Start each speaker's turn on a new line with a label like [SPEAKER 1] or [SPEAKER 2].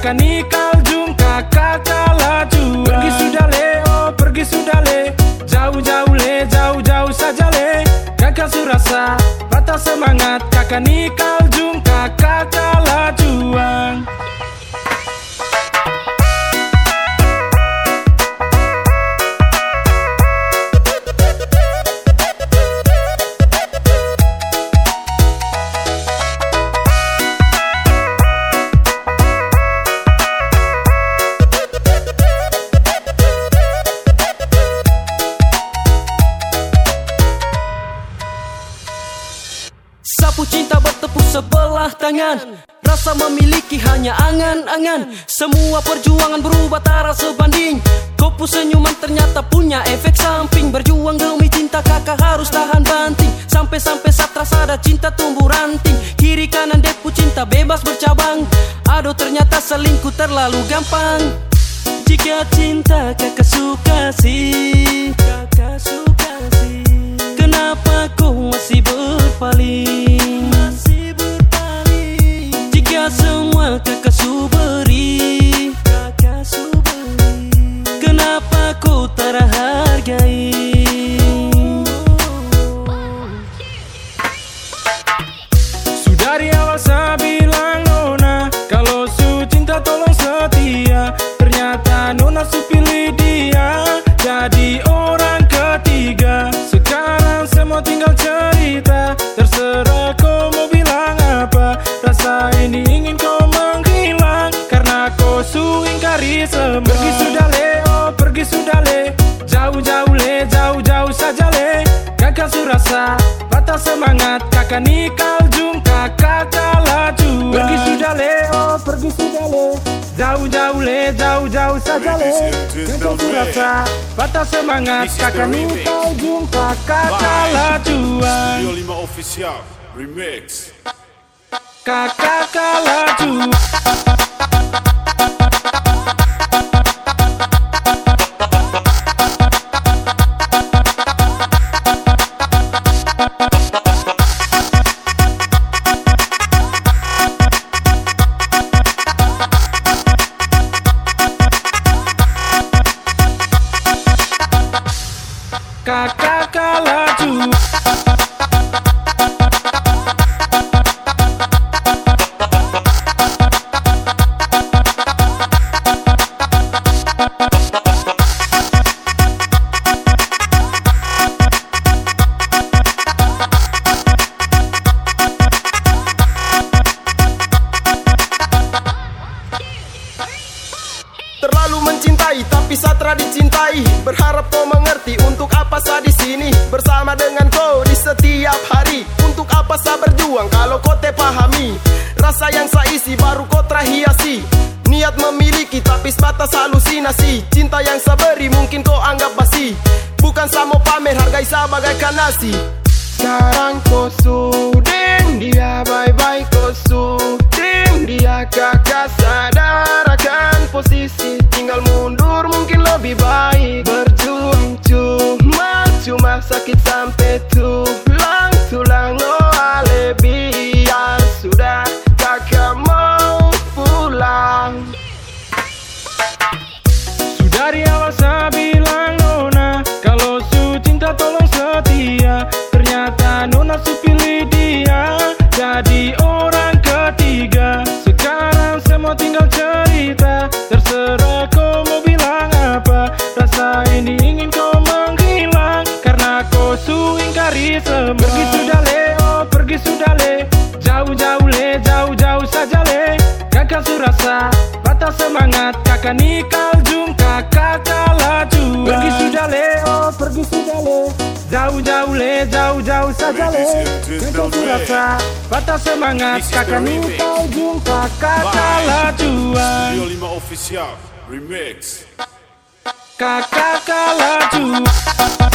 [SPEAKER 1] kakak nikal jung, kakak kalah juang. Pergi sudah le, oh pergi sudah le, jauh-jauh le, jauh-jauh saja le. Kakak surasa, patah semangat, kakak nikal jung, kakak kalah juang.
[SPEAKER 2] Sapu cinta bertepuk sebelah tangan, rasa memiliki hanya angan-angan. Semua perjuangan berubah tak sebanding. Kopu senyuman ternyata punya efek samping. Berjuang demi cinta kakak harus tahan banting. Sampai-sampai saat rasa ada cinta tumbuh ranting. Kiri kanan depu cinta bebas bercabang. Aduh ternyata selingkuh terlalu gampang. Jika cinta kakak suka sih, kakak suka sih, kenapa kau masih berpaling? Masih berpaling. Jika semua kakak suberi, kakak suberi, kenapa kau tak hargai?
[SPEAKER 1] Sudah di awal saya bilang nona, kalau su cinta tolong setia. Ternyata nona su pilih dia jadi orang ketiga. Sekarang semua tinggal cerita, terserah kau mau bilang apa. Rasa ini ingin kau menghilang, karena kau su ingkari semua. Pergi sudah le, oh pergi sudah le, jauh-jauh le, jauh-jauh saja le. Kakak surasa, patah semangat, kakak nikal jung, kakak kalah juang. Pergi sudah le, oh pergi sudah le, jauh-jauh le, jauh-jauh saja le. Kakak surasa, patah semangat, kakak nikal jung, kakak kalah juang.
[SPEAKER 3] Studio 5 Official Remix.
[SPEAKER 1] Kakak kalah juang. Kakak kalah juang.
[SPEAKER 4] Terlalu mencintai tapi satra dicintai. Berharap kau mengerti untuk apa saya di sini bersama dengan kau di setiap hari. Untuk apa saya berjuang kalau kau te pahami. Rasa yang saya isi baru kau terhiasi. Niat memiliki tapi sebatas halusinasi. Cinta yang saya beri mungkin kau anggap basi. Bukan saya mau pamer, hargai saya bagaikan nasi. Sekarang kau sudeng dia, bye-bye kau sudeng dia. Kakak sadar akan posisi, tinggal mundur mungkin lebih baik. Berjuang cuma sakit sampai tulang oh biar sudah kakak mau pulang.
[SPEAKER 1] Sudah di awal saya bilang nona, kalau su cinta tolong setia. Ternyata nona su pilih dia jadi orang ketiga. Sekarang semua tinggal cerita, terserah kau mau bilang apa. Rasa ini ingin kau menghilang, karena kau su ingkari semua. Pergi sudah le, oh pergi sudah le, jauh-jauh le, jauh-jauh saja le. Kakak surasa, patah semangat, kakak nikal jung, kakak kalah juang. Pergi sudah le, oh pergi sudah le, jauh-jauh le, jauh-jauh saja le. Kakak surasa, patah semangat, kakak nikal jung, kakak kalah juang.
[SPEAKER 3] Studio 5 Official Remix.
[SPEAKER 1] Kakak kalah juang.